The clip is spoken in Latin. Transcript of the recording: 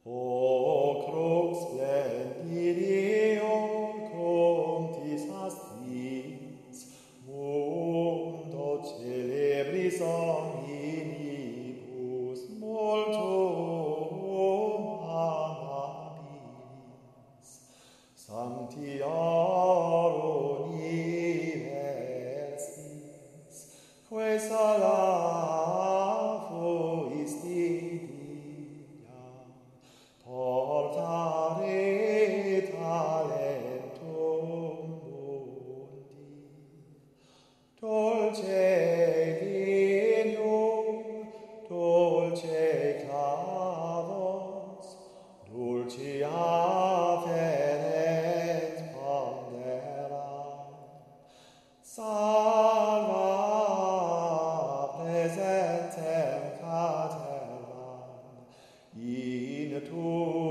O crux splendideo contis astris, mundo celebris omnibus multum amabilis, sancti universis, quae sala fuis Didia, portare talentum mundi. Dolce linium, dolce clavos, dulcia fenet pondera. Salva presentem catervam in tu